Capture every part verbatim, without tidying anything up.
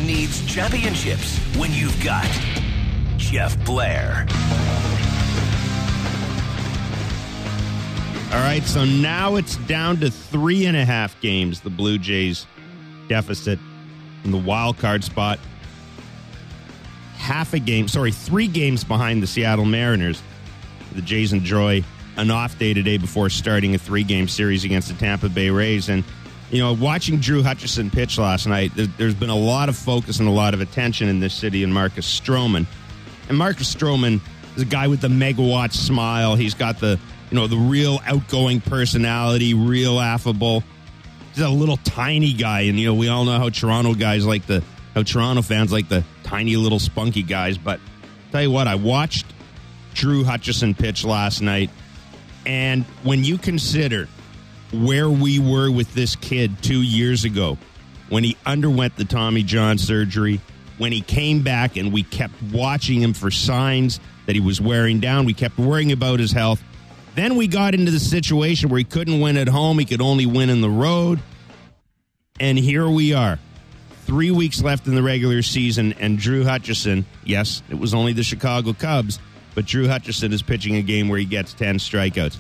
needs championships when you've got Jeff Blair. All right, so now it's down to three and a half games, the Blue Jays deficit in the wild card spot. Half a game, sorry, three games behind the Seattle Mariners. The Jays enjoy an off day today before starting a three-game series against the Tampa Bay Rays. And, you know, watching Drew Hutchison pitch last night, there, there's been a lot of focus and a lot of attention in this city on Marcus Stroman. And Marcus Stroman is a guy with the megawatt smile. He's got the, you know, the real outgoing personality, real affable. He's a little tiny guy, and, you know, we all know how Toronto guys like the, how Toronto fans like the tiny little spunky guys. But tell you what, I watched Drew Hutchison pitch last night, and when you consider where we were with this kid two years ago, when he underwent the Tommy John surgery, when he came back and we kept watching him for signs that he was wearing down, we kept worrying about his health. Then we got into the situation where he couldn't win at home, he could only win in the road. And here we are, three weeks left in the regular season, and Drew Hutchison, yes, it was only the Chicago Cubs, but Drew Hutchison is pitching a game where he gets ten strikeouts.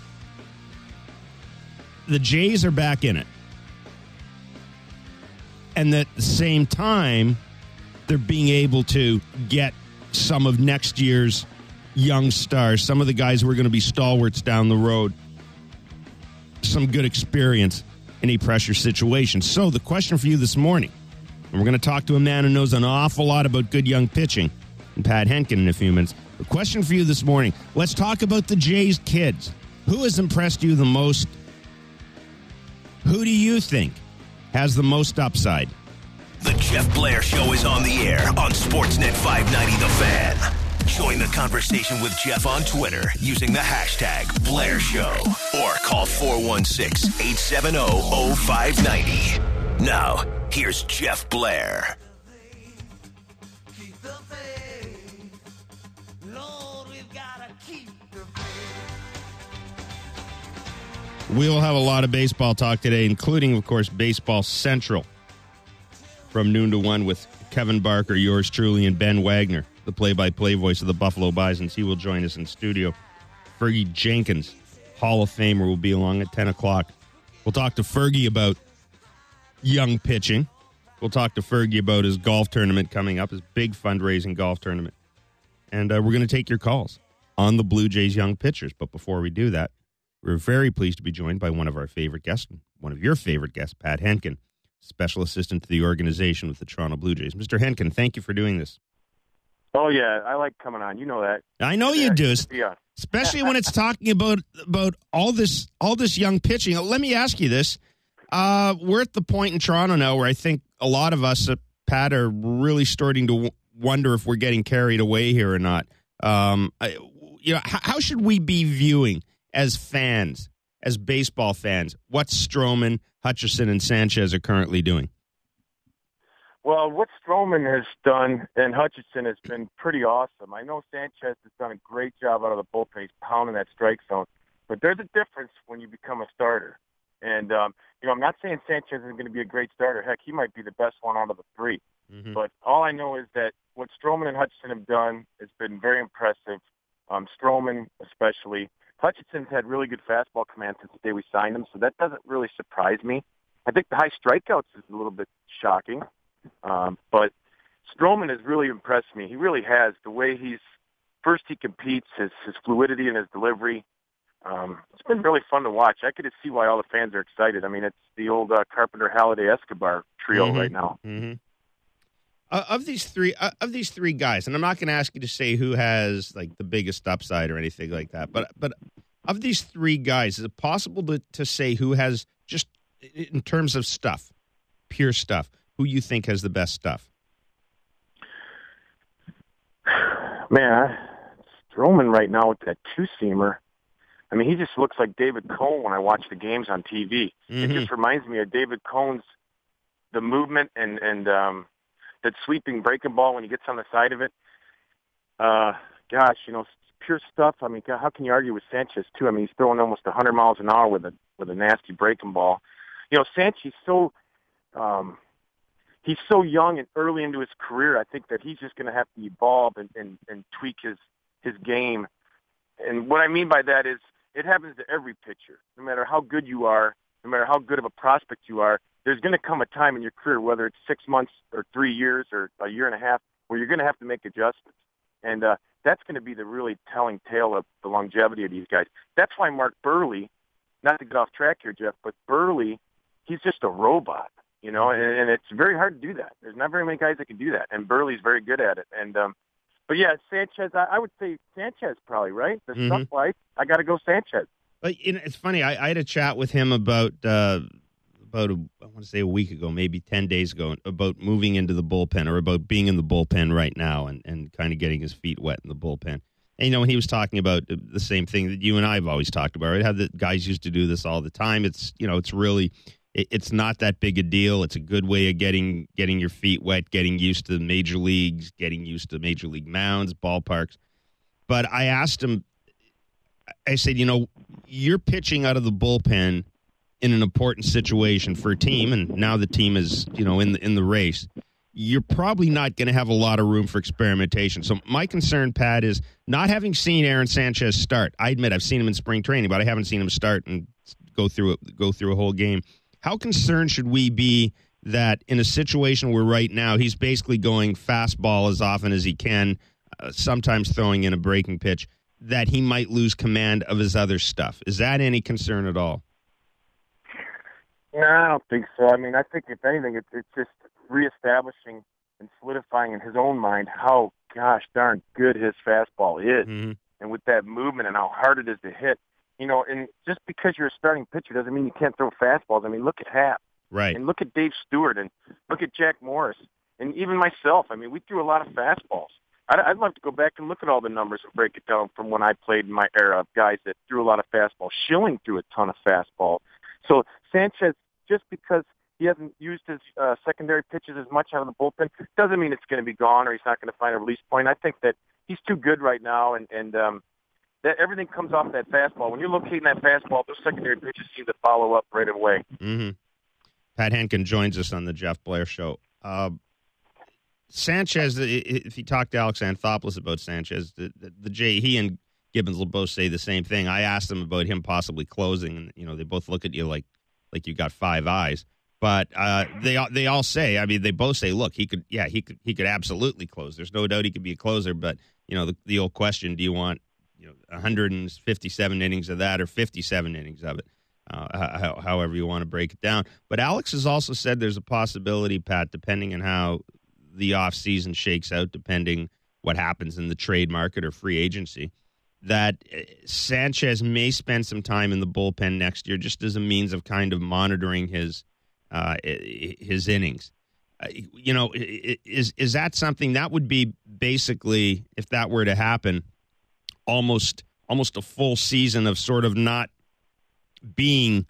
The Jays are back in it. And at the same time, they're being able to get some of next year's young stars, some of the guys who are going to be stalwarts down the road, some good experience in a pressure situation. So the question for you this morning, and we're going to talk to a man who knows an awful lot about good young pitching, and Pat Henkin in a few minutes. The question for you this morning, let's talk about the Jays kids. Who has impressed you the most? Who do you think has the most upside? The Jeff Blair Show is on the air on Sportsnet five ninety The Fan. Join the conversation with Jeff on Twitter using the hashtag Blair Show or call four one six, eight seven zero, zero five nine zero. Now, here's Jeff Blair. We'll have a lot of baseball talk today, including, of course, Baseball Central from noon to one with Kevin Barker, yours truly, and Ben Wagner, the play-by-play voice of the Buffalo Bisons. He will join us in studio. Fergie Jenkins, Hall of Famer, will be along at ten o'clock. We'll talk to Fergie about young pitching. We'll talk to Fergie about his golf tournament coming up, his big fundraising golf tournament. And uh, we're going to take your calls on the Blue Jays young pitchers. But before we do that, we're very pleased to be joined by one of our favorite guests, one of your favorite guests, Pat Henkin, special assistant to the organization with the Toronto Blue Jays. Mister Henkin, thank you for doing this. Oh, yeah, I like coming on. You know that. I know you do, especially when it's talking about about all this all this young pitching. Let me ask you this. Uh, we're at the point in Toronto now where I think a lot of us, uh, Pat, are really starting to w- wonder if we're getting carried away here or not. Um, I, you know, h- how should we be viewing as fans, as baseball fans, what Stroman, Hutchison, and Sanchez are currently doing? Well, what Stroman has done and Hutchison has been pretty awesome. I know Sanchez has done a great job out of the bullpen. He's pounding that strike zone. But there's a difference when you become a starter. And, um, you know, I'm not saying Sanchez is going to be a great starter. Heck, he might be the best one out of the three. Mm-hmm. But all I know is that what Stroman and Hutchison have done has been very impressive. Um, Stroman especially. Hutchison's had really good fastball command since the day we signed him, so that doesn't really surprise me. I think the high strikeouts is a little bit shocking. Um, but Stroman has really impressed me. He really has. The way he's, first he competes, his, his fluidity in his delivery. Um, it's been really fun to watch. I could see why all the fans are excited. I mean, it's the old uh, Carpenter, Halladay, Escobar trio mm-hmm. right now. Mm-hmm. Uh, of these three, uh, of these three guys, and I'm not going to ask you to say who has like the biggest upside or anything like that, but but of these three guys, is it possible to, to say who has, just in terms of stuff, pure stuff, who you think has the best stuff? Man, Stroman right now with that two-seamer, I mean, he just looks like David Cone when I watch the games on T V. Mm-hmm. It just reminds me of David Cone's, the movement and, and um, that sweeping breaking ball when he gets on the side of it. Uh, gosh, you know, pure stuff. I mean, how can you argue with Sanchez, too? I mean, he's throwing almost one hundred miles an hour with a with a nasty breaking ball. You know, Sanchez, so, um, he's so young and early into his career. I think that he's just going to have to evolve and, and, and tweak his, his game. And what I mean by that is it happens to every pitcher. No matter how good you are, no matter how good of a prospect you are, there's going to come a time in your career, whether it's six months or three years or a year and a half, where you're going to have to make adjustments. And uh, that's going to be the really telling tale of the longevity of these guys. That's why Mark Buehrle, not to get off track here, Jeff, but Buehrle, he's just a robot, you know, and, and it's very hard to do that. There's not very many guys that can do that, and Buehrle's very good at it. And um, But, yeah, Sanchez, I, I would say Sanchez probably, right? The Mm-hmm. stuff-wise, I got to go Sanchez. But you know, it's funny. I, I had a chat with him about uh, about a, I want to say a week ago, maybe ten days ago, about moving into the bullpen or about being in the bullpen right now and, and kind of getting his feet wet in the bullpen. And you know, when he was talking about the same thing that you and I have always talked about, right? How the guys used to do this all the time. It's you know, it's really it, it's not that big a deal. It's a good way of getting getting your feet wet, getting used to the major leagues, getting used to major league mounds, ballparks. But I asked him. I said, you know, you're pitching out of the bullpen in an important situation for a team, and now the team is, you know, in the in the race. You're probably not going to have a lot of room for experimentation. So my concern, Pat, is not having seen Aaron Sanchez start. I admit I've seen him in spring training, but I haven't seen him start and go through it, go through a whole game. How concerned should we be that in a situation where right now he's basically going fastball as often as he can, uh, sometimes throwing in a breaking pitch, that he might lose command of his other stuff? Is that any concern at all? No, I don't think so. I mean, I think if anything, it's, it's just reestablishing and solidifying in his own mind how, gosh darn good his fastball is. Mm-hmm. And with that movement and how hard it is to hit. You know, and just because you're a starting pitcher doesn't mean you can't throw fastballs. I mean, look at Happ. Right. And look at Dave Stewart and look at Jack Morris. And even myself, I mean, we threw a lot of fastballs. I'd, I'd love to go back and look at all the numbers and break it down from when I played in my era of guys that threw a lot of fastballs. Schilling threw a ton of fastball. So Sanchez, just because he hasn't used his uh, secondary pitches as much out of the bullpen, doesn't mean it's going to be gone or he's not going to find a release point. I think that he's too good right now, and, and um, that everything comes off that fastball. When you're locating that fastball, those secondary pitches seem to follow up right away. Mm-hmm. Pat Henkin joins us on the Jeff Blair Show. Uh, Sanchez, if you talk to Alex Anthopoulos about Sanchez, the, the, the J, he and Gibbons will both say the same thing. I asked them about him possibly closing, and you know they both look at you like like you got five eyes. But uh, they they all say, I mean, they both say, look, he could, yeah, he could, he could absolutely close. There's no doubt he could be a closer. But you know, the, the old question: do you want you know one hundred fifty-seven innings of that or fifty-seven innings of it? Uh, how, however you want to break it down. But Alex has also said there's a possibility, Pat, depending on how the offseason shakes out, depending what happens in the trade market or free agency, that Sanchez may spend some time in the bullpen next year just as a means of kind of monitoring his uh, his innings. Uh, you know, is is that something that would be basically, if that were to happen, almost almost a full season of sort of not being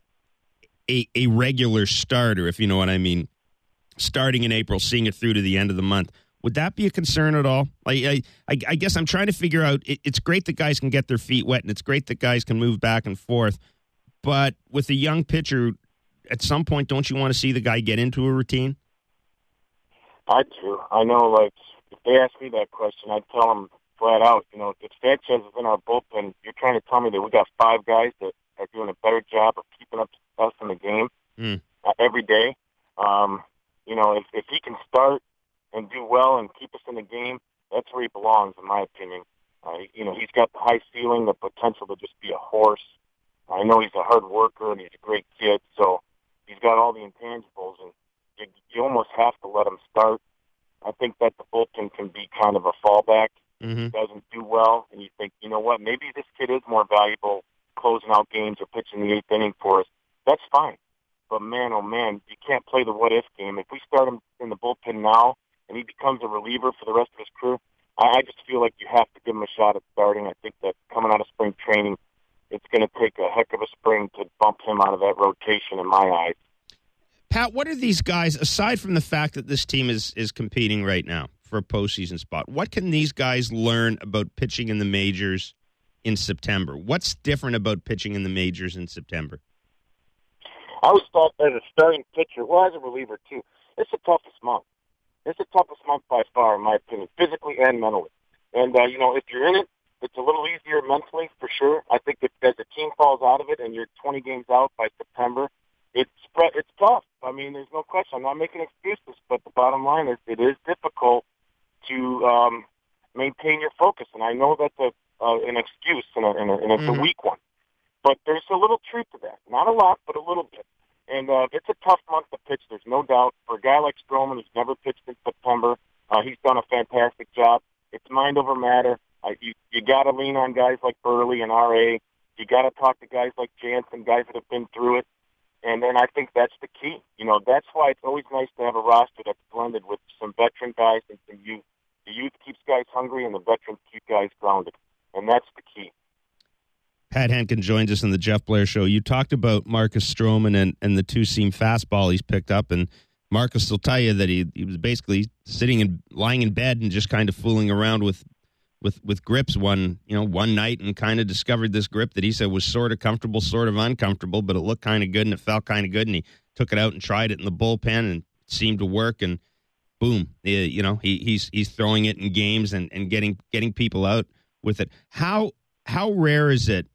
a, a regular starter, if you know what I mean, starting in April, seeing it through to the end of the month. Would that be a concern at all? I I, I guess I'm trying to figure out, it, it's great that guys can get their feet wet, and it's great that guys can move back and forth, but with a young pitcher, at some point, don't you want to see the guy get into a routine? I do. I know, like, if they ask me that question, I'd tell them flat out, you know, if Sanchez is in our bullpen, you're trying to tell me that we got five guys that are doing a better job of keeping up us in the game mm. uh, every day. Um, you know, if, if he can start and do well and keep us in the game, that's where he belongs, in my opinion. Uh, you know, he's got the high ceiling, the potential to just be a horse. I know he's a hard worker and he's a great kid, so he's got all the intangibles, and you, you almost have to let him start. I think that the bullpen can be kind of a fallback. Mm-hmm. He doesn't do well, and you think, you know what, maybe this kid is more valuable closing out games or pitching the eighth inning for us. That's fine. But, man, oh, man, you can't play the what-if game. If we start him in the bullpen now and he becomes a reliever for the rest of his career, I, I just feel like you have to give him a shot at starting. I think that coming out of spring training, it's going to take a heck of a spring to bump him out of that rotation in my eyes. Pat, what are these guys, aside from the fact that this team is, is competing right now for a postseason spot, what can these guys learn about pitching in the majors in September? What's different about pitching in the majors in September? I always thought as a starting pitcher, well, as a reliever too, it's the toughest month. It's the toughest month by far, in my opinion, physically and mentally. And, uh, you know, if you're in it, it's a little easier mentally, for sure. I think if as the team falls out of it and you're twenty games out by September, it's it's tough. I mean, there's no question. I'm not making excuses, but the bottom line is it is difficult to um, maintain your focus. And I know that's a, uh, an excuse, and, a, and, a, and it's mm-hmm. a weak one. But there's a little truth to that. Not a lot, but a little bit. And uh, it's a tough month to pitch, there's no doubt. For a guy like Stroman, who's never pitched in September, uh, he's done a fantastic job. It's mind over matter. Uh, you you got to lean on guys like Burley and R A. You got to talk to guys like Jansen, guys that have been through it. And then I think that's the key. You know, that's why it's always nice to have a roster that's blended with some veteran guys and some youth. The youth keeps guys hungry, and the veterans keep guys grounded. And that's the key. Pat Henkin joins us on the Jeff Blair Show. You talked about Marcus Stroman and, and the two-seam fastball he's picked up, and Marcus will tell you that he, he was basically sitting and lying in bed and just kind of fooling around with with with grips one you know one night, and kind of discovered this grip that he said was sort of comfortable, sort of uncomfortable, but it looked kind of good and it felt kind of good, and he took it out and tried it in the bullpen and it seemed to work, and boom, you know he he's he's throwing it in games and, and getting getting people out with it. How how rare is it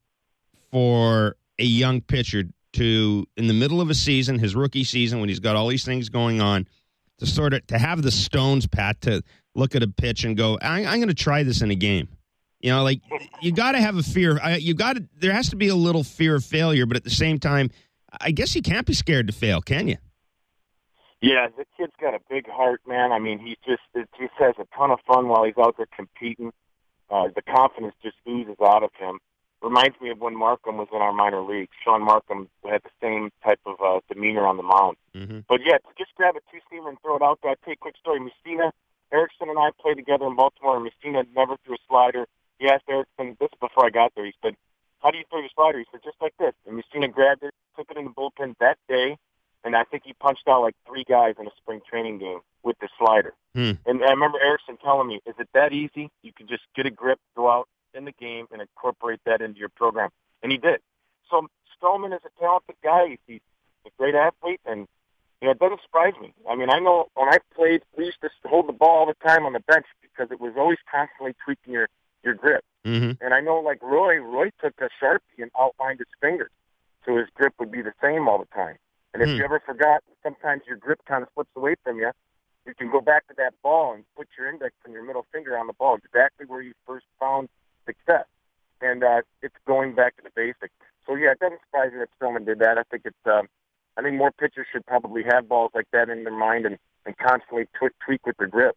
for a young pitcher to, in the middle of a season, his rookie season, when he's got all these things going on, to sort of to have the stones, Pat, to look at a pitch and go, I, I'm going to try this in a game. You know, like, you got to have a fear. You got to. There has to be a little fear of failure, but at the same time, I guess you can't be scared to fail, can you? Yeah, the kid's got a big heart, man. I mean, he just it just has a ton of fun while he's out there competing. Uh, the confidence just oozes out of him. Reminds me of when Markham was in our minor league. Sean Markham had the same type of uh, demeanor on the mound. Mm-hmm. But, yeah, to just grab a two-seamer and throw it out there. I'll tell you a quick story. Messina, Erickson and I played together in Baltimore, and Messina never threw a slider. He asked Erickson, this is before I got there, he said, how do you throw your slider? He said, just like this. And Messina grabbed it, took it in the bullpen that day, and I think he punched out like three guys in a spring training game with the slider. Hmm. And I remember Erickson telling me, is it that easy? You can just get a grip, go out in the game, and incorporate that into your program. And he did. So Stroman is a talented guy. He's a great athlete, and you know, it doesn't surprise me. I mean, I know when I played, we used to hold the ball all the time on the bench because it was always constantly tweaking your, your grip. Mm-hmm. And I know, like Roy, Roy took a Sharpie and outlined his fingers so his grip would be the same all the time. And if mm. you ever forgot, sometimes your grip kind of slips away from you, you can go back to that ball and put your index and your middle finger on the ball, exactly where you first found success. And uh, it's going back to the basics. So, yeah, it doesn't surprise me that Stroman did that. I think it's, um, I think more pitchers should probably have balls like that in their mind and, and constantly tw- tweak with their grip.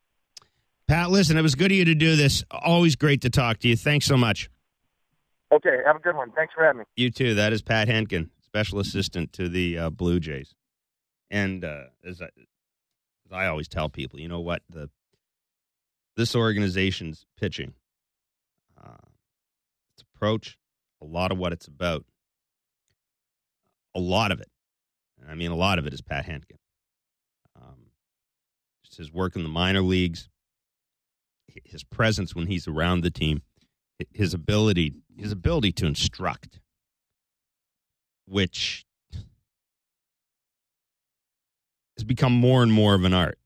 Pat, listen, it was good of you to do this. Always great to talk to you. Thanks so much. Okay, have a good one. Thanks for having me. You too. That is Pat Henkin, special assistant to the uh, Blue Jays. And uh, as, I, as I always tell people, you know what? The This organization's pitching, uh, its approach, a lot of what it's about, a lot of it, I mean, a lot of it is Pat Henkin. Um, just his work in the minor leagues, his presence when he's around the team, his ability, his ability to instruct, which has become more and more of an art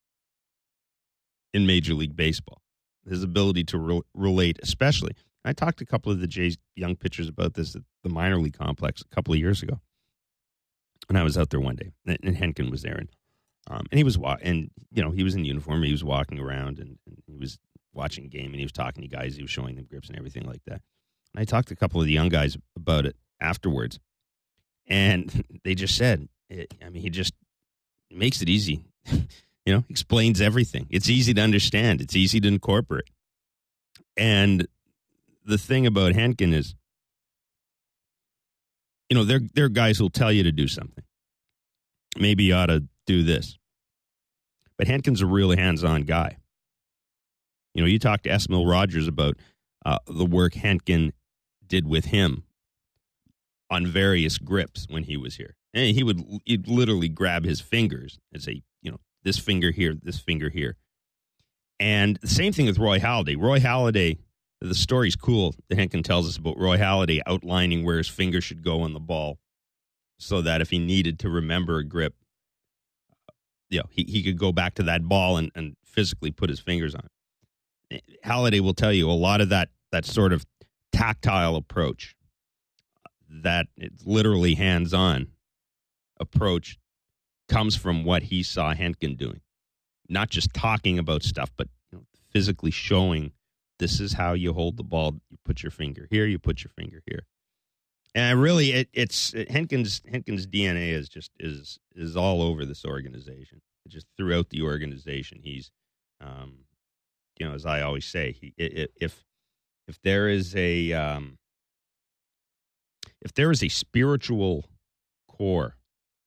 in Major League Baseball. His ability to re- relate, especially. I talked to a couple of the Jays young pitchers about this at the minor league complex a couple of years ago. And I was out there one day, and Henkin was there, and um, and he was wa- and you know he was in uniform. He was walking around, and, and he was watching a game, and he was talking to guys. He was showing them grips and everything like that. And I talked to a couple of the young guys about it afterwards, and they just said, it, I mean, he just makes it easy. You know, explains everything. It's easy to understand. It's easy to incorporate. And the thing about Henkin is, you know, there there are guys who'll tell you to do something. Maybe you ought to do this. But Henkin's a really hands-on guy. You know, you talk to Esmil Rogers about uh, the work Henkin did with him on various grips when he was here. And he would he'd literally grab his fingers and say, you know, this finger here, this finger here. And the same thing with Roy Halladay. Roy Halladay, the story's cool that Henkin tells us about Roy Halladay outlining where his finger should go on the ball so that if he needed to remember a grip, you know, he, he could go back to that ball and, and physically put his fingers on it. Halladay will tell you a lot of that that sort of tactile approach, that it's literally hands-on approach, comes from what he saw Henkin doing. Not just talking about stuff, but you know, physically showing this is how you hold the ball. You put your finger here, you put your finger here. And really, it, it's it, Henkin's Henkin's D N A is just is is all over this organization. It's just throughout the organization. He's, um, you know, as I always say, he, if if there is a um, if there is a spiritual core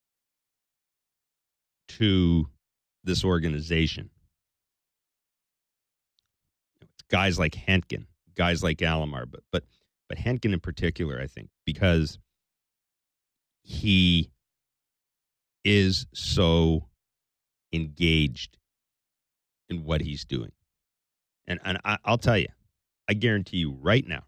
to this organization, it's guys like Henkin, guys like Alomar, but but. But Henkin in particular, I think, because he is so engaged in what he's doing. And, and I, I'll tell you, I guarantee you right now,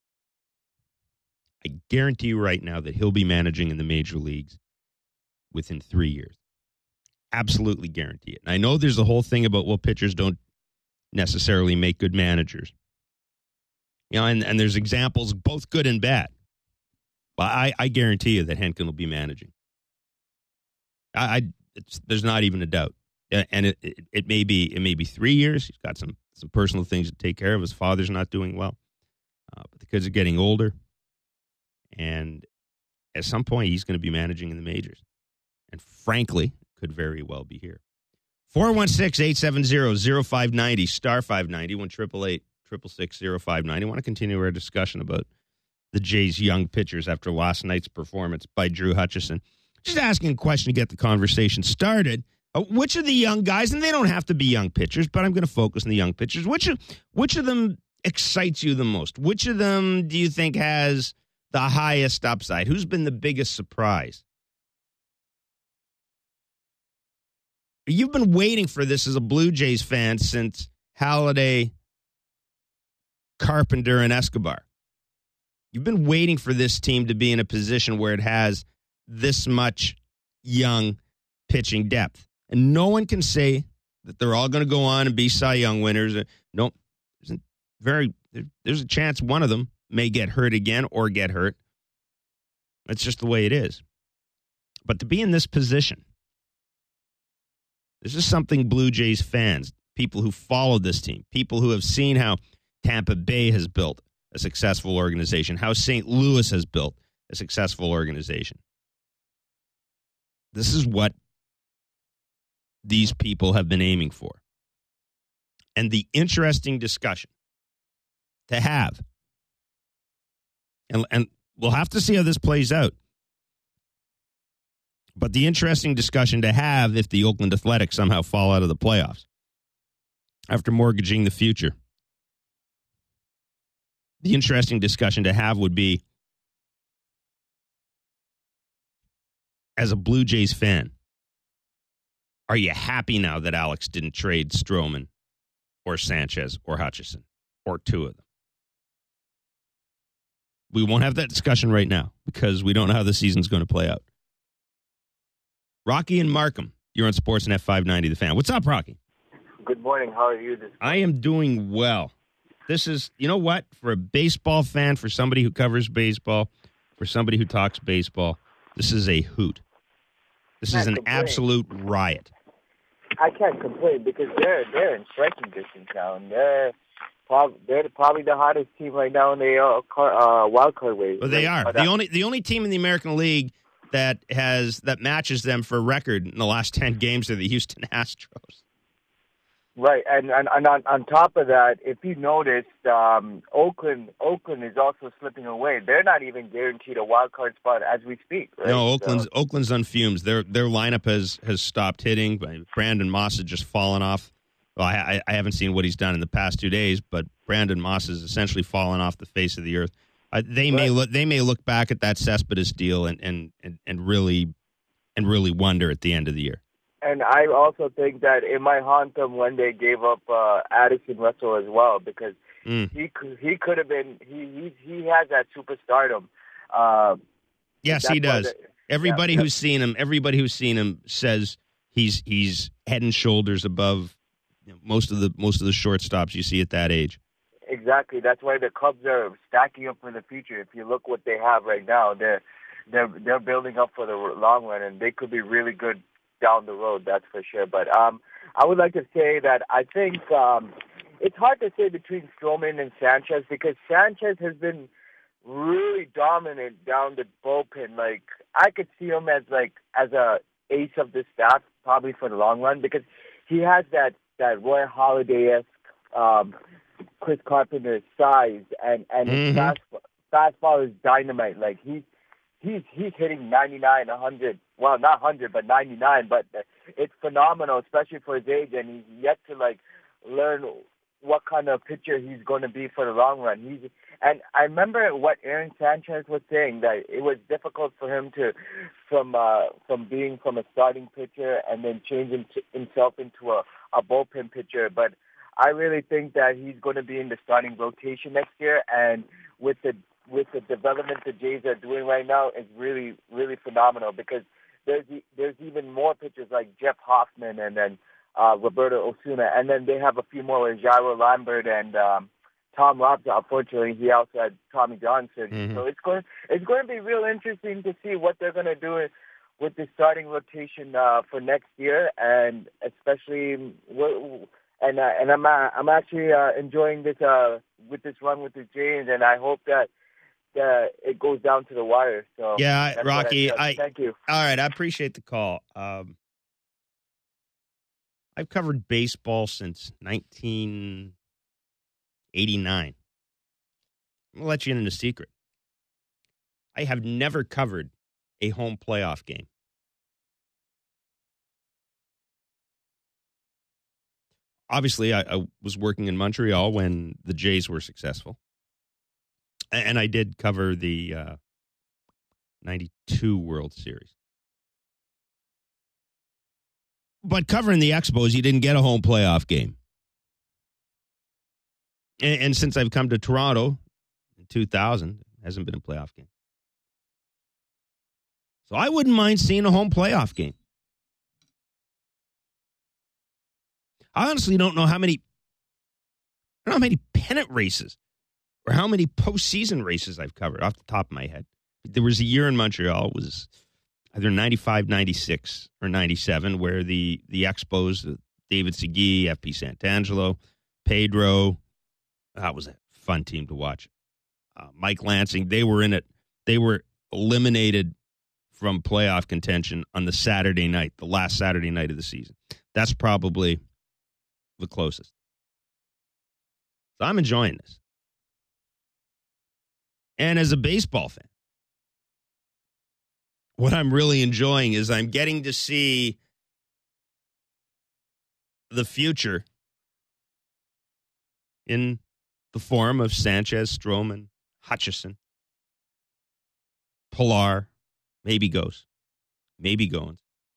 I guarantee you right now that he'll be managing in the major leagues within three years. Absolutely guarantee it. And I know there's a whole thing about, well, pitchers don't necessarily make good managers. You know, and, and there's examples, both good and bad. But I, I guarantee you that Henkin will be managing. I, I it's, there's not even a doubt. And it, it it may be it may be three years. He's got some some personal things to take care of. His father's not doing well, uh, but the kids are getting older, and at some point he's going to be managing in the majors. And frankly, could very well be here. four one six, eight seven zero, zero five nine zero, star five ninety, one triple eight. Triple six zero five nine. I want to continue our discussion about the Jays' young pitchers after last night's performance by Drew Hutchison. Just asking a question to get the conversation started. Uh, which of the young guys, and they don't have to be young pitchers, but I'm going to focus on the young pitchers. Which of, which of them excites you the most? Which of them do you think has the highest upside? Who's been the biggest surprise? You've been waiting for this as a Blue Jays fan since Halladay, Carpenter, and Escobar. You've been waiting for this team to be in a position where it has this much young pitching depth. And no one can say that they're all going to go on and be Cy Young winners. No, there's, very, there's a chance one of them may get hurt again or get hurt. That's just the way it is. But to be in this position, this is something Blue Jays fans, people who follow this team, people who have seen how Tampa Bay has built a successful organization, how Saint Louis has built a successful organization. This is what these people have been aiming for. And the interesting discussion to have, and, and we'll have to see how this plays out, but the interesting discussion to have if the Oakland Athletics somehow fall out of the playoffs after mortgaging the future. The interesting discussion to have would be, as a Blue Jays fan, are you happy now that Alex didn't trade Stroman or Sanchez or Hutchison or two of them? We won't have that discussion right now because we don't know how the season's going to play out. Rocky and Markham, you're on Sportsnet five ninety, The Fan. What's up, Rocky? Good morning. How are you this morning? I am doing well. This is, you know what, for a baseball fan, for somebody who covers baseball, for somebody who talks baseball, this is a hoot. This is an complain. absolute riot. I can't complain because they're they're in striking distance now, and they're prob- they're probably the hottest team right now in the uh, car, uh, wild card race. Well, they are but the I- only the only team in the American League that has that matches them for record in the last ten games are the Houston Astros. Right, and, and, and on, on top of that, if you noticed, um, Oakland Oakland is also slipping away. They're not even guaranteed a wild card spot as we speak. Right? No, Oakland's so. Oakland's on fumes. Their their lineup has has stopped hitting. Brandon Moss has just fallen off. Well, I, I haven't seen what he's done in the past two days, but Brandon Moss has essentially fallen off the face of the earth. Uh, they may right. look they may look back at that Cespedes deal and, and, and, and really and really wonder at the end of the year. And I also think that it might haunt them when they gave up uh, Addison Russell as well, because mm. he could, he could have been he he he has that superstardom. Uh, yes, he does. They, everybody yeah. who's seen him, everybody who's seen him says he's he's head and shoulders above you know, most of the most of the shortstops you see at that age. Exactly. That's why the Cubs are stacking up for the future. If you look what they have right now, they're they're they're building up for the long run, and they could be really good down the road. That's for sure. But um, I would like to say that I think um, it's hard to say between Stroman and Sanchez because Sanchez has been really dominant down the bullpen. Like I could see him as like as a ace of the staff probably for the long run because he has that that Roy Halladay-esque um, Chris Carpenter size and and his mm-hmm. fastball, fastball is dynamite. Like he's he's he's hitting ninety-nine, one hundred. Well, not one hundred, but ninety-nine. But it's phenomenal, especially for his age, and he's yet to like learn what kind of pitcher he's going to be for the long run. He's and I remember what Aaron Sanchez was saying that it was difficult for him to from uh, from being from a starting pitcher and then change him to, himself into a, a bullpen pitcher, but I really think that he's going to be in the starting rotation next year, and with the with the development the Jays are doing right now, is really really phenomenal because there's there's even more pitchers like Jeff Hoffman and then uh, Roberto Osuna, and then they have a few more like Jairo Lambert and um, Tom Robson. Unfortunately, he also had Tommy John surgery, mm-hmm. so it's going it's going to be real interesting to see what they're going to do with the starting rotation uh, for next year, and especially. What, And uh, and I'm uh, I'm actually uh, enjoying this uh, with this run with the Jays, and I hope that that it goes down to the wire. So yeah, Rocky, I, I thank you. All right, I appreciate the call. Um, I've covered baseball since nineteen eighty-nine. I'm gonna let you in a secret. I have never covered a home playoff game. Obviously, I, I was working in Montreal when the Jays were successful. And I did cover the uh, ninety-two World Series. But covering the Expos, you didn't get a home playoff game. And, and since I've come to Toronto in two thousand, it hasn't been a playoff game. So I wouldn't mind seeing a home playoff game. I honestly don't know how many, I don't know how many pennant races or how many postseason races I've covered off the top of my head. There was a year in Montreal, it was either ninety-five, ninety-six, or ninety-seven, where the, the Expos, David Segui, F P Santangelo, Pedro, that was a fun team to watch. Uh, Mike Lansing, they were in it. They were eliminated from playoff contention on the Saturday night, the last Saturday night of the season. That's probably the closest. So I'm enjoying this. And as a baseball fan, what I'm really enjoying is I'm getting to see the future in the form of Sanchez, Stroman, Hutchison, Pilar, maybe Ghost, maybe Goins.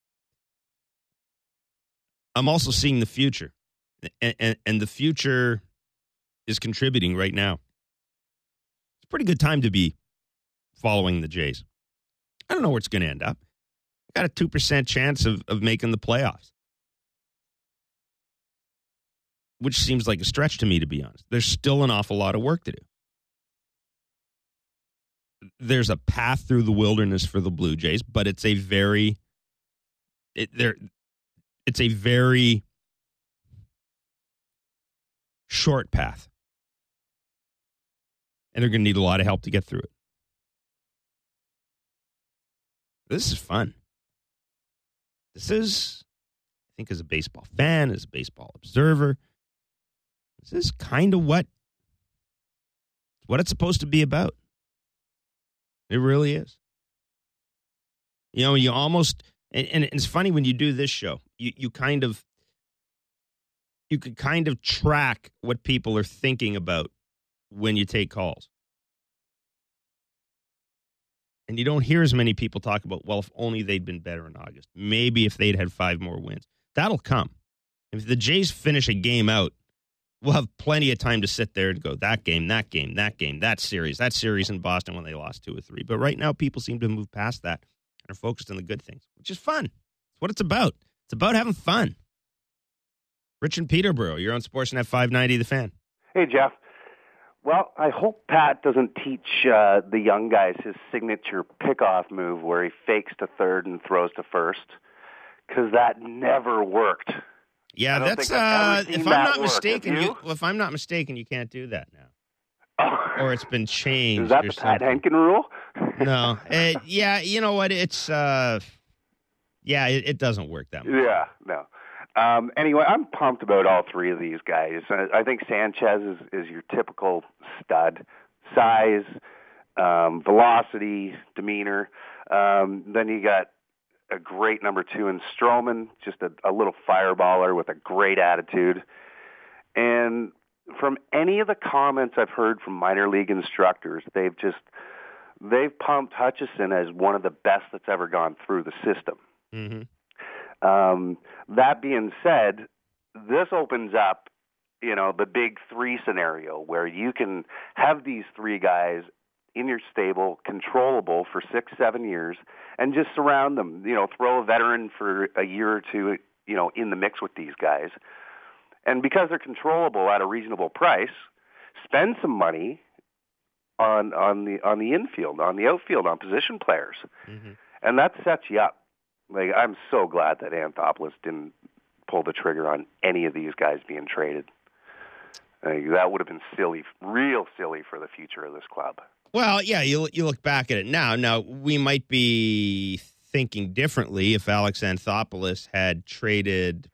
I'm also seeing the future. And, and, and the future is contributing right now. It's a pretty good time to be following the Jays. I don't know where it's going to end up. Got a two percent chance of, of making the playoffs, which seems like a stretch to me, to be honest. There's still an awful lot of work to do. There's a path through the wilderness for the Blue Jays, but it's a very, it, there, it's a very short path. And they're going to need a lot of help to get through it. This is fun. This is, I think, as a baseball fan, as a baseball observer, this is kind of what, what it's supposed to be about. It really is. You know, you almost, and, and it's funny when you do this show, you, you kind of, you can kind of track what people are thinking about when you take calls. And you don't hear as many people talk about, well, if only they'd been better in August. Maybe if they'd had five more wins. That'll come. If the Jays finish a game out, we'll have plenty of time to sit there and go, that game, that game, that game, that series, that series in Boston when they lost two or three. But right now, people seem to move past that and are focused on the good things, which is fun. It's what it's about. It's about having fun. Rich in Peterborough, you're on Sportsnet five ninety, The Fan. Hey, Jeff. Well, I hope Pat doesn't teach uh, the young guys his signature pickoff move where he fakes to third and throws to first, because that never worked. Yeah, that's uh, if I'm not mistaken. You? You, if I'm not mistaken, you can't do that now, oh. or it's been changed. Is that or the something. Pat Henkin rule? No, uh, yeah, you know what? It's uh, yeah, it, it doesn't work that much. Yeah, no. Um, anyway, I'm pumped about all three of these guys. I, I think Sanchez is, is your typical stud, size, um, velocity, demeanor. Um, then you got a great number two in Stroman, just a, a little fireballer with a great attitude. And from any of the comments I've heard from minor league instructors, they've just they've pumped Hutchison as one of the best that's ever gone through the system. Mm-hmm. Um, that being said, this opens up, you know, the big three scenario where you can have these three guys in your stable, controllable for six, seven years, and just surround them. You know, throw a veteran for a year or two, you know, in the mix with these guys. And because they're controllable at a reasonable price, spend some money on on the on the infield, on the outfield, on position players, mm-hmm. and that sets you up. Like, I'm so glad that Anthopoulos didn't pull the trigger on any of these guys being traded. Like, that would have been silly, real silly for the future of this club. Well, yeah, you you look back at it now. Now, we might be thinking differently if Alex Anthopoulos had traded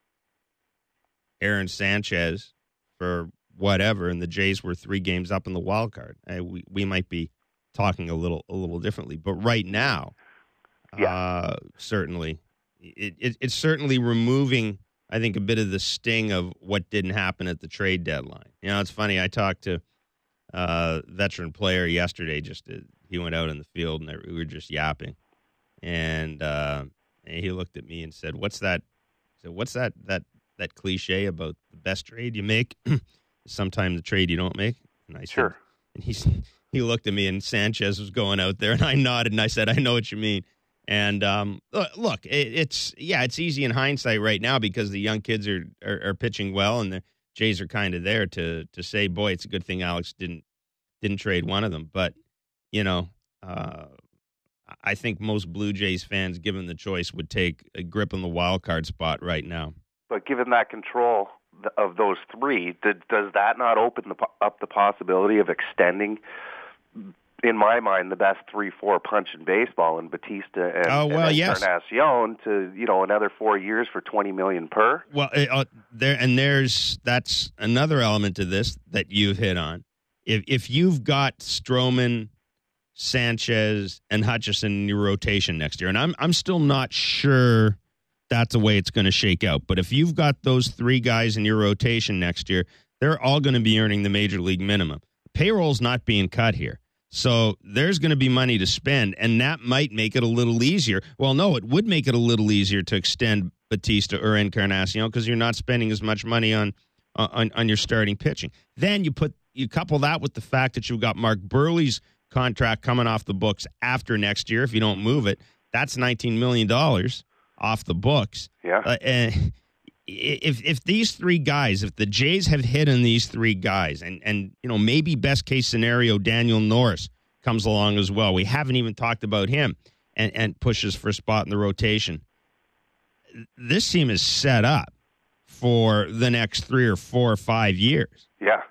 Aaron Sanchez for whatever, and the Jays were three games up in the wild card. Uh, we we might be talking a little a little differently. But right now, yeah. uh, certainly, it, it it's certainly removing, I think, a bit of the sting of what didn't happen at the trade deadline. You know, it's funny. I talked to a veteran player yesterday. Just to, he went out in the field, and we were just yapping, and, uh, and he looked at me and said, "What's that?" I said, "What's that that that cliche about the best trade you make? Sometimes the trade you don't make." And I said, "Sure." And he he looked at me, and Sanchez was going out there, and I nodded, and I said, "I know what you mean." And um, look, it, it's yeah, it's easy in hindsight right now because the young kids are are, are pitching well, and the Jays are kind of there to to say, "Boy, it's a good thing Alex didn't didn't trade one of them." But you know, uh, I think most Blue Jays fans, given the choice, would take a grip on the wild card spot right now. But given that control of those three, did, does that not open the, up the possibility of extending, in my mind, the best three four punch in baseball in Batista and, oh, well, and yes. Encarnacion to, you know, another four years for twenty million dollars per? Well, uh, there and there's that's another element to this that you've hit on. If if you've got Stroman, Sanchez, and Hutchison in your rotation next year, and I'm I'm still not sure that's the way it's going to shake out. But if you've got those three guys in your rotation next year, they're all going to be earning the major league minimum. Payroll's not being cut here. So there's going to be money to spend, and that might make it a little easier. Well, no, it would make it a little easier to extend Batista or Encarnacion because you're not spending as much money on, on on your starting pitching. Then you put you couple that with the fact that you've got Mark Burley's contract coming off the books after next year. If you don't move it, that's nineteen million dollars off the books. Yeah. Uh, and if if these three guys, if the Jays have hit on these three guys, and and you know maybe best case scenario Daniel Norris comes along as well. We haven't even talked about him, and and pushes for a spot in the rotation. This team is set up for the next three or four or five years. Yeah.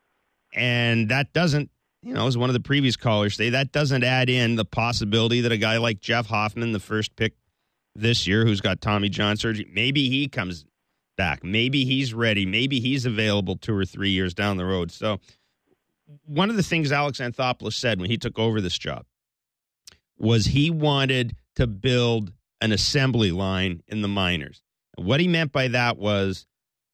And that doesn't, you know, as one of the previous callers say, that doesn't add in the possibility that a guy like Jeff Hoffman, the first pick this year, who's got Tommy John surgery, maybe he comes back. Maybe he's ready. Maybe he's available two or three years down the road. So one of the things Alex Anthopoulos said when he took over this job was he wanted to build an assembly line in the minors. And what he meant by that was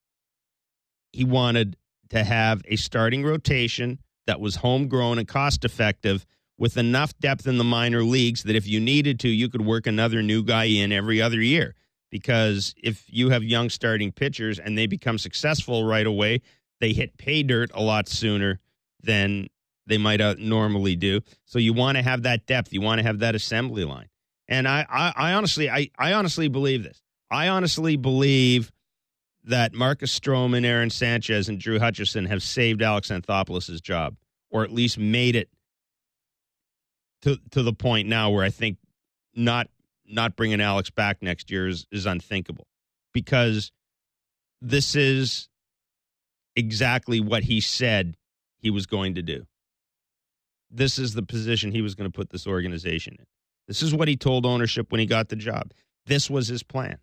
he wanted to have a starting rotation that was homegrown and cost-effective with enough depth in the minor leagues that if you needed to, you could work another new guy in every other year. Because if you have young starting pitchers and they become successful right away, they hit pay dirt a lot sooner than they might uh, normally do. So you want to have that depth. You want to have that assembly line. And I, I, I honestly, I, I honestly believe this. I honestly believe that Marcus Stroman, Aaron Sanchez, and Drew Hutchison have saved Alex Anthopoulos' job, or at least made it to to the point now where I think not not bringing Alex back next year is, is unthinkable, because this is exactly what he said he was going to do. This is the position he was going to put this organization in. This is what he told ownership when he got the job. This was his plan.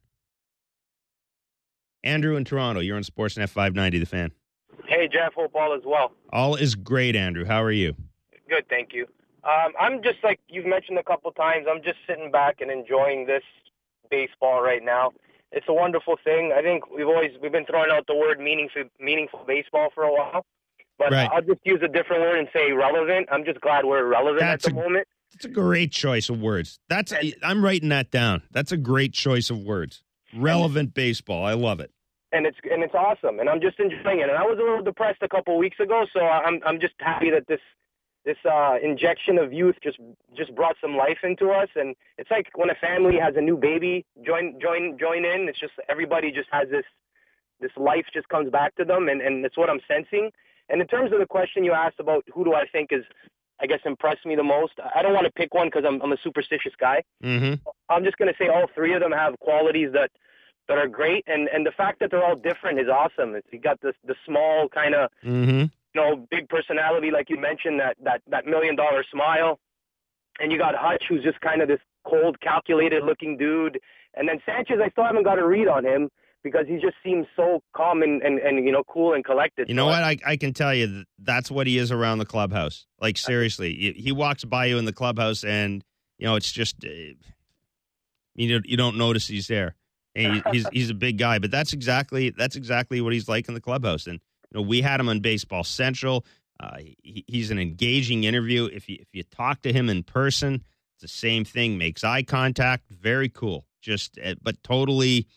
Andrew in Toronto, you're on Sportsnet five ninety, The Fan. Hey, Jeff, hope all is well. All is great, Andrew. How are you? Good, thank you. Um, I'm just, like you've mentioned a couple times, I'm just sitting back and enjoying this baseball right now. It's a wonderful thing. I think we've always we've been throwing out the word meaningful, meaningful baseball for a while. But right. I'll just use a different word and say relevant. I'm just glad we're relevant That's at the a, moment. That's a great choice of words. That's a, I'm writing that down. That's a great choice of words. Relevant baseball. I love it. And it's and it's awesome, and I'm just enjoying it. And I was a little depressed a couple of weeks ago, so I'm I'm just happy that this this uh, injection of youth just just brought some life into us. And it's like when a family has a new baby join join join in. It's just everybody just has this this life just comes back to them, and and it's what I'm sensing. And in terms of the question you asked about who do I think is, I guess, impressed me the most, I don't want to pick one because I'm I'm a superstitious guy. Mm-hmm. I'm just going to say all three of them have qualities that. that are great, and, and the fact that they're all different is awesome. It's, you got this the small kind of, mm-hmm. you know, big personality, like you mentioned, that, that, that million-dollar smile. And you got Hutch, who's just kind of this cold, calculated-looking dude. And then Sanchez, I still haven't got a read on him because he just seems so calm and, and, and you know, cool and collected. You know what? I, I can tell you that that's what he is around the clubhouse. Like, seriously. He walks by you in the clubhouse, and, you know, it's just, uh, you, you don't notice he's there. And he's he's a big guy, but that's exactly that's exactly what he's like in the clubhouse. And you know, we had him on Baseball Central. Uh, he, he's an engaging interview. If you if you talk to him in person, it's the same thing. Makes eye contact. Very cool. Just but totally.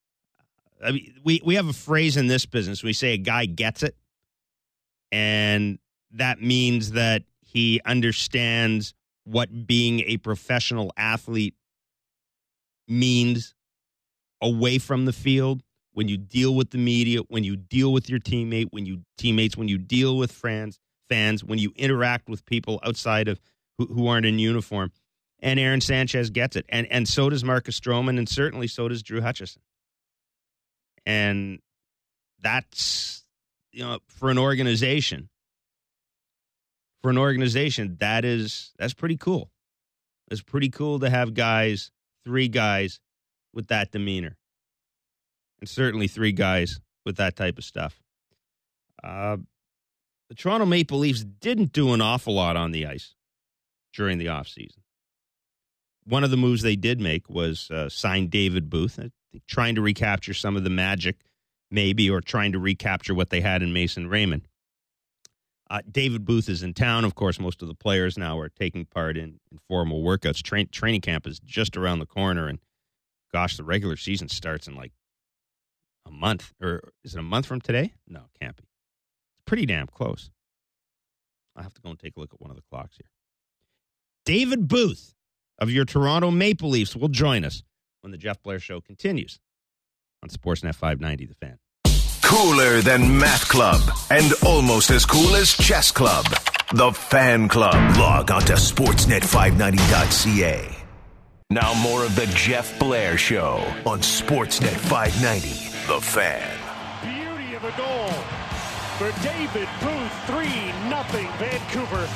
I mean, we we have a phrase in this business. We say a guy gets it, and that means that he understands what being a professional athlete means. Away from the field, when you deal with the media, when you deal with your teammate, when you teammates, when you deal with fans, fans, when you interact with people outside of who, who aren't in uniform, and Aaron Sanchez gets it, and and so does Marcus Stroman, and certainly so does Drew Hutchison. And that's, you know, for an organization, for an organization that is that's pretty cool. It's pretty cool to have guys, three guys. With that demeanor, and certainly three guys with that type of stuff. Uh, the Toronto Maple Leafs didn't do an awful lot on the ice during the offseason. One of the moves they did make was uh, sign David Booth, I think trying to recapture some of the magic, maybe, or trying to recapture what they had in Mason Raymond. Uh, David Booth is in town. Of course, most of the players now are taking part in, in formal workouts. Tra- training camp is just around the corner, and gosh, the regular season starts in like a month. Or is it a month from today? No, it can't be. It's pretty damn close. I'll have to go and take a look at one of the clocks here. David Booth of your Toronto Maple Leafs will join us when the Jeff Blair Show continues on Sportsnet five ninety, The Fan. Cooler than Math Club and almost as cool as Chess Club. The Fan Club. Log on to sportsnet five ninety dot c a. Now more of the Jeff Blair Show on Sportsnet five ninety, The Fan. Beauty of a goal for David Booth, three nothing Vancouver.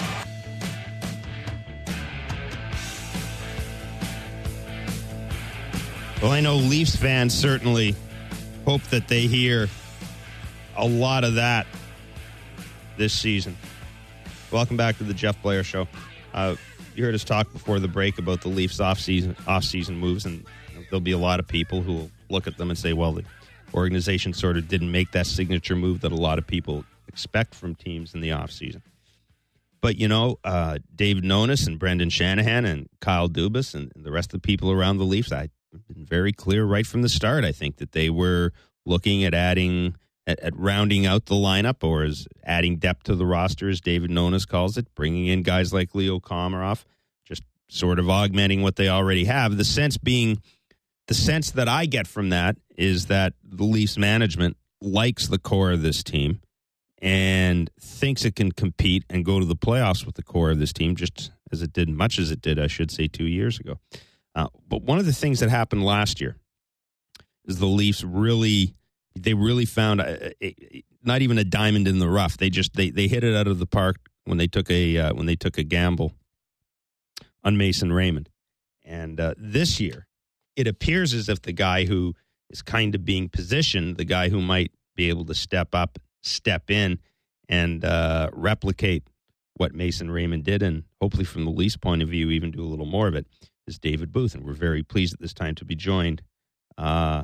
Well, I know Leafs fans certainly hope that they hear a lot of that this season. Welcome back to the Jeff Blair Show. Uh, You heard us talk before the break about the Leafs off-season, off-season moves, and you know, there'll be a lot of people who will look at them and say, well, the organization sort of didn't make that signature move that a lot of people expect from teams in the off-season. But, you know, uh, David Nonis and Brendan Shanahan and Kyle Dubas and, and the rest of the people around the Leafs, I've been very clear right from the start, I think, that they were looking at adding, at, at rounding out the lineup, or as adding depth to the roster, as David Nonis calls it, bringing in guys like Leo Komarov, just sort of augmenting what they already have. The sense being the sense that I get from that is that the Leafs management likes the core of this team and thinks it can compete and go to the playoffs with the core of this team, just as it did, much as it did, I should say, two years ago. Uh, but one of the things that happened last year is the Leafs really, they really found a, a, not even a diamond in the rough. They just they they hit it out of the park when they took a uh, when they took a gamble on Mason Raymond. And uh, this year, it appears as if the guy who is kind of being positioned, the guy who might be able to step up, step in, and uh, replicate what Mason Raymond did, and hopefully from the Leafs' point of view, even do a little more of it, is David Booth. And we're very pleased at this time to be joined uh,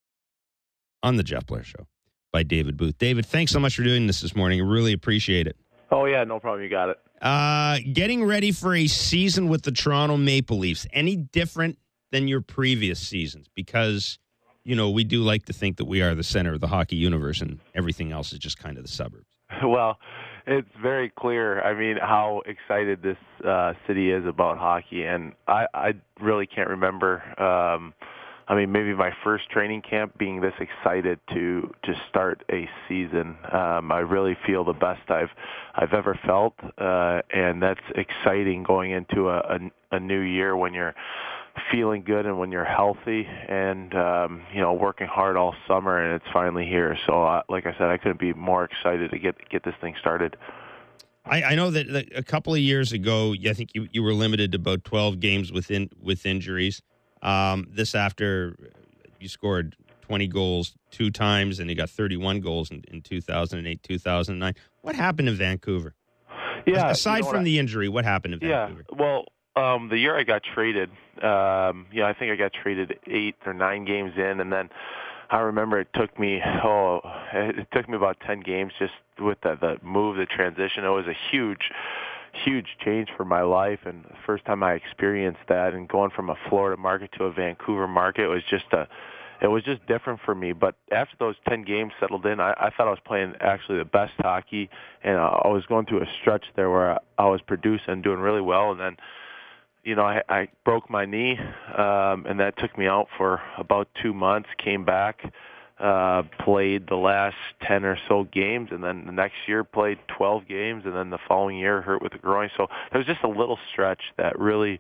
on the Jeff Blair Show by David Booth. David, thanks so much for doing this this morning. I really appreciate it. Oh, yeah, no problem. You got it. Uh, getting ready for a season with the Toronto Maple Leafs. Any different than your previous seasons? Because, you know, we do like to think that we are the center of the hockey universe and everything else is just kind of the suburbs. Well, it's very clear, I mean, how excited this uh, city is about hockey. And I, I really can't remember, um, I mean, maybe my first training camp being this excited to to start a season. Um, I really feel the best I've I've ever felt, uh, and that's exciting going into a, a, a new year when you're feeling good and when you're healthy and, um, you know, working hard all summer, and it's finally here. So, uh, like I said, I couldn't be more excited to get get this thing started. I, I know that a couple of years ago, I think you, you were limited to about twelve games within with injuries. Um, this after you scored twenty goals two times, and you got thirty-one goals in, in two thousand eight, two thousand nine. What happened in Vancouver? Yeah, aside you know from I, the injury, what happened in Vancouver? Yeah, well, um, the year I got traded, um, yeah, I think I got traded eight or nine games in, and then I remember it took me oh, it took me about ten games just with the, the move, the transition. It was a huge. huge change for my life, and the first time I experienced that, and going from a Florida market to a Vancouver market was just a it was just different for me. But after those ten games settled in, I, I thought I was playing actually the best hockey, and I was going through a stretch there where I, I was producing, doing really well, and then you know I, I broke my knee, um, and that took me out for about two months. Came back. Uh, played the last ten or so games, and then the next year played twelve games, and then the following year hurt with the groin. So there was just a little stretch that really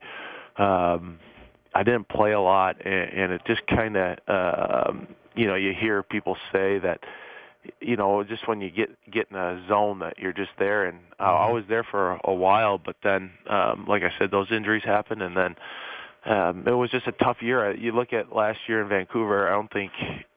um, I didn't play a lot, and, and it just kind of um, you know you hear people say that you know just when you get get in a zone that you're just there, and uh, I was there for a, a while, but then um, like I said, those injuries happened, and then um, it was just a tough year. You look at last year in Vancouver, I don't think.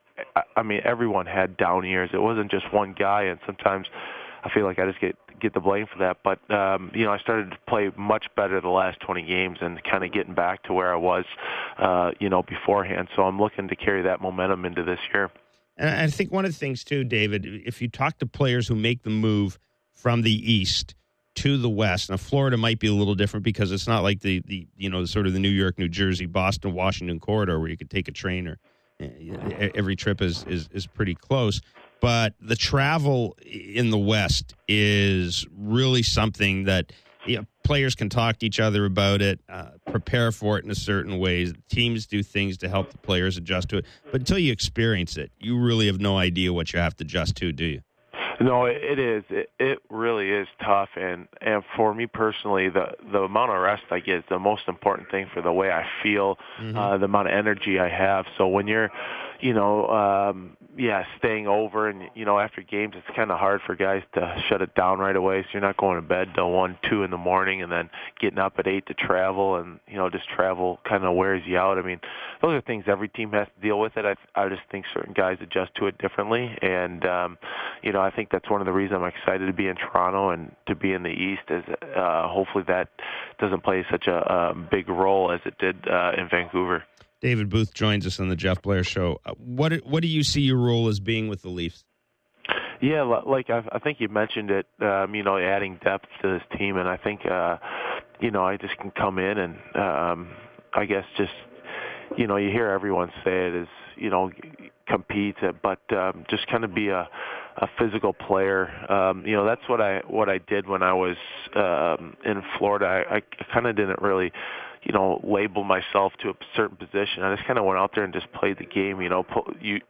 I mean, everyone had down years. It wasn't just one guy, and sometimes I feel like I just get get the blame for that. But um, you know, I started to play much better the last twenty games, and kind of getting back to where I was, uh, you know, beforehand. So I'm looking to carry that momentum into this year. And I think one of the things too, David, if you talk to players who make the move from the East to the West, now Florida might be a little different because it's not like the the you know sort of the New York, New Jersey, Boston, Washington corridor where you could take a train or. Every trip is, is, is pretty close, but the travel in the West is really something that you know, players can talk to each other about it, uh, prepare for it in a certain ways. Teams do things to help the players adjust to it, but until you experience it, you really have no idea what you have to adjust to, do you? No, it is. It, it really is tough, and, and for me personally, the the amount of rest I get is the most important thing for the way I feel, mm-hmm. uh, the amount of energy I have. So when you're, you know, um, yeah, staying over, and you know, after games, it's kind of hard for guys to shut it down right away. So you're not going to bed till one, two in the morning, and then getting up at eight to travel, and you know, just travel kind of wears you out. I mean, those are things every team has to deal with. It. I I just think certain guys adjust to it differently, and um, you know, I think that's one of the reasons I'm excited to be in Toronto and to be in the East. Is uh, hopefully that doesn't play such a, a big role as it did uh, in Vancouver. David Booth joins us on the Jeff Blair Show. What what do you see your role as being with the Leafs? Yeah, like I, I think you mentioned it. Um, you know, adding depth to this team, and I think uh, you know I just can come in and um, I guess just you know you hear everyone say it is you know compete, but um, just kind of be a a physical player. Um, you know, that's what I what I did when I was um, in Florida. I, I kind of didn't really, you know, label myself to a certain position. I just kind of went out there and just played the game, you know, pull, you,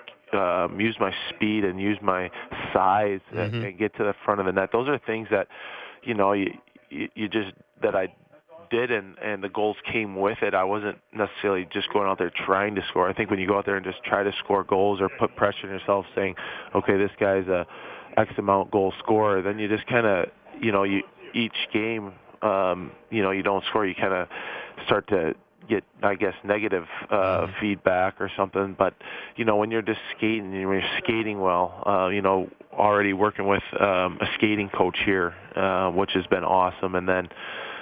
um, use my speed and use my size mm-hmm. and, and get to the front of the net. Those are things that, you know, you, you, you just, that I did, and, and the goals came with it. I wasn't necessarily just going out there trying to score. I think when you go out there and just try to score goals or put pressure on yourself saying, okay, this guy's a X amount goal scorer, then you just kind of, you know, you each game, um, you know, you don't score, you kind of start to get, I guess, negative uh, mm-hmm. feedback or something. But, you know, when you're just skating, and when you're skating well, uh, you know, already working with um, a skating coach here, uh, which has been awesome. And then,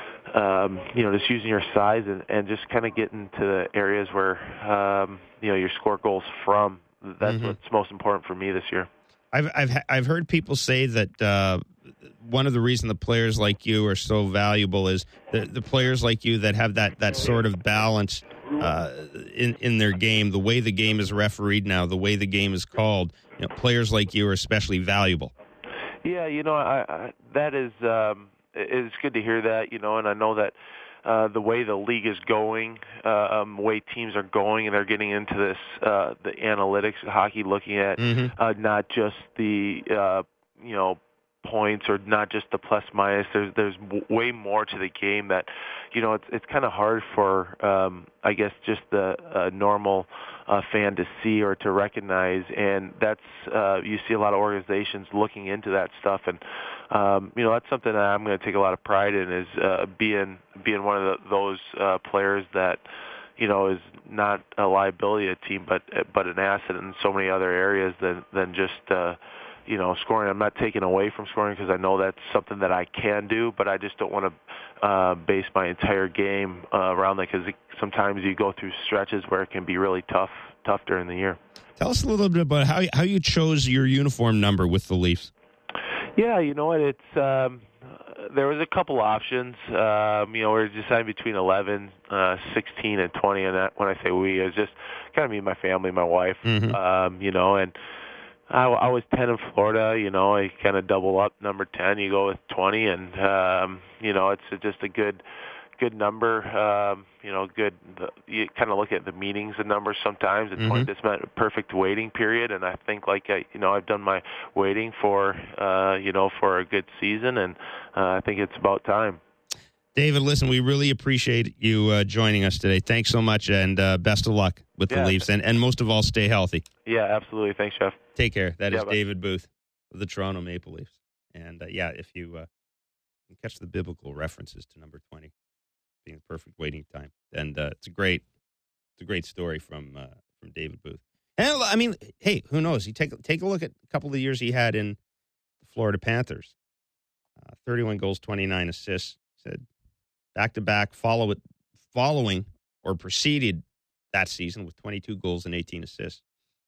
um, you know, just using your size and, and just kind of getting to the areas where, um, you know, you score goals from. That's mm-hmm. what's most important for me this year. I've I've I've heard people say that uh, one of the reasons the players like you are so valuable is the, the players like you that have that, that sort of balance uh, in in their game, the way the game is refereed now, the way the game is called. You know, players like you are especially valuable. Yeah, you know, I, I, that is um, it's good to hear that. You know, and I know that. Uh, the way the league is going, uh, um, the way teams are going, and they're getting into this, uh, the analytics of hockey, looking at mm-hmm. uh, not just the, uh, you know, points or not just the plus minus. There's there's w- way more to the game that, you know, it's it's kind of hard for, um, I guess, just the uh, normal uh, fan to see or to recognize, and that's uh, you see a lot of organizations looking into that stuff, and um, you know, that's something that I'm going to take a lot of pride in is uh, being being one of the, those uh, players that, you know, is not a liability to a team, but but an asset in so many other areas than than just. Uh, You know, scoring. I'm not taking away from scoring because I know that's something that I can do, but I just don't want to uh, base my entire game uh, around that because sometimes you go through stretches where it can be really tough, tough during the year. Tell us a little bit about how how you chose your uniform number with the Leafs. Yeah, you know what? It's um, there was a couple options. Um, you know, we were deciding between eleven, uh, sixteen, and twenty. And that, when I say we, it was just kind of me, my family, my wife. Mm-hmm. Um, you know, and. I, I was ten in Florida, you know, I kind of double up number ten, you go with twenty, and, um, you know, it's just a good good number, um, you know, good, the, you kind of look at the meanings of numbers sometimes, and mm-hmm. twenty just meant a perfect waiting period, and I think, like, I, you know, I've done my waiting for, uh, you know, for a good season, and uh, I think it's about time. David, listen, we really appreciate you uh, joining us today. Thanks so much, and uh, best of luck with yeah. the Leafs, and, and most of all, stay healthy. Yeah, absolutely. Thanks, Jeff. Take care. That yeah, is bye. David Booth of the Toronto Maple Leafs. And, uh, yeah, if you uh, catch the biblical references to number twenty being the perfect waiting time, and uh, it's a great it's a great story from uh, from David Booth. And, I mean, hey, who knows? You take, take a look at a couple of the years he had in the Florida Panthers. Uh, thirty-one goals, twenty-nine assists. Said back-to-back, follow it, following or preceded that season with twenty-two goals and eighteen assists.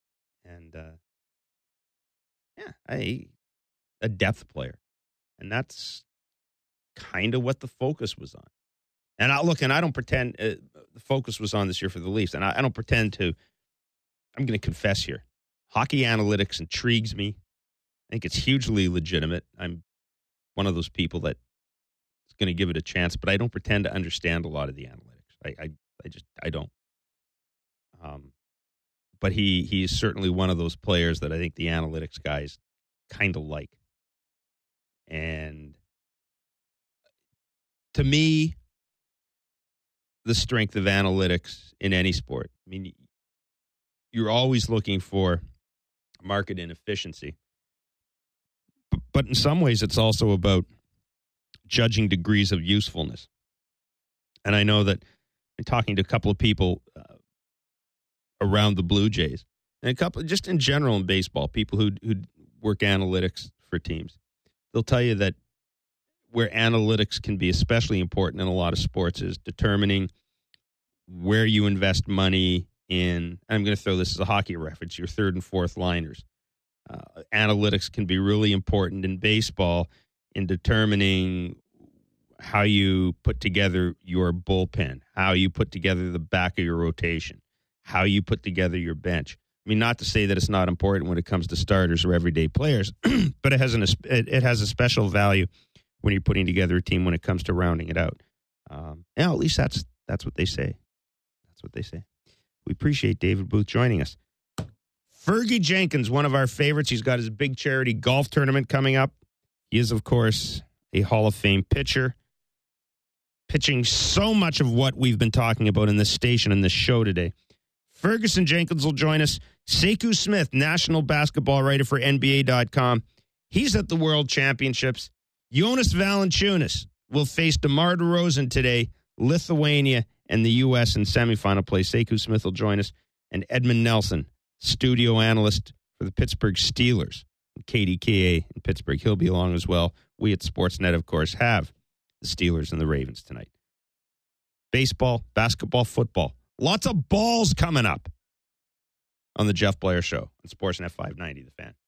And, uh, yeah, a, a depth player. And that's kind of what the focus was on. And I look, and I don't pretend uh, the focus was on this year for the Leafs. And I, I don't pretend to, I'm going to confess here. Hockey analytics intrigues me. I think it's hugely legitimate. I'm one of those people that is going to give it a chance, but I don't pretend to understand a lot of the analytics. I, I, I just, I don't. Um, But he he's certainly one of those players that I think the analytics guys kind of like. And to me, the strength of analytics in any sport, I mean, you're always looking for market inefficiency. But in some ways, it's also about judging degrees of usefulness. And I know that in talking to a couple of people uh, around the Blue Jays, and a couple, just in general in baseball, people who who work analytics for teams, they'll tell you that where analytics can be especially important in a lot of sports is determining where you invest money in. I'm going to throw this as a hockey reference, your third and fourth liners. Uh, analytics can be really important in baseball in determining how you put together your bullpen, how you put together the back of your rotation, how you put together your bench. I mean, not to say that it's not important when it comes to starters or everyday players, but it has an it, it has a special value when you're putting together a team when it comes to rounding it out. Um, yeah, at least that's that's what they say. That's what they say. We appreciate David Booth joining us. Fergie Jenkins, one of our favorites. He's got his big charity golf tournament coming up. He is, of course, a Hall of Fame pitcher, pitching so much of what we've been talking about in this station and this show today. Ferguson Jenkins will join us. Sekou Smith, national basketball writer for N B A dot com. He's at the World Championships. Jonas Valanciunas will face DeMar DeRozan today, Lithuania, and the U S in semifinal play. Sekou Smith will join us. And Edmund Nelson, studio analyst for the Pittsburgh Steelers, K D K A in Pittsburgh. He'll be along as well. We at Sportsnet, of course, have the Steelers and the Ravens tonight. Baseball, basketball, football. Lots of balls coming up on the Jeff Blair Show on Sportsnet five ninety, The Fan.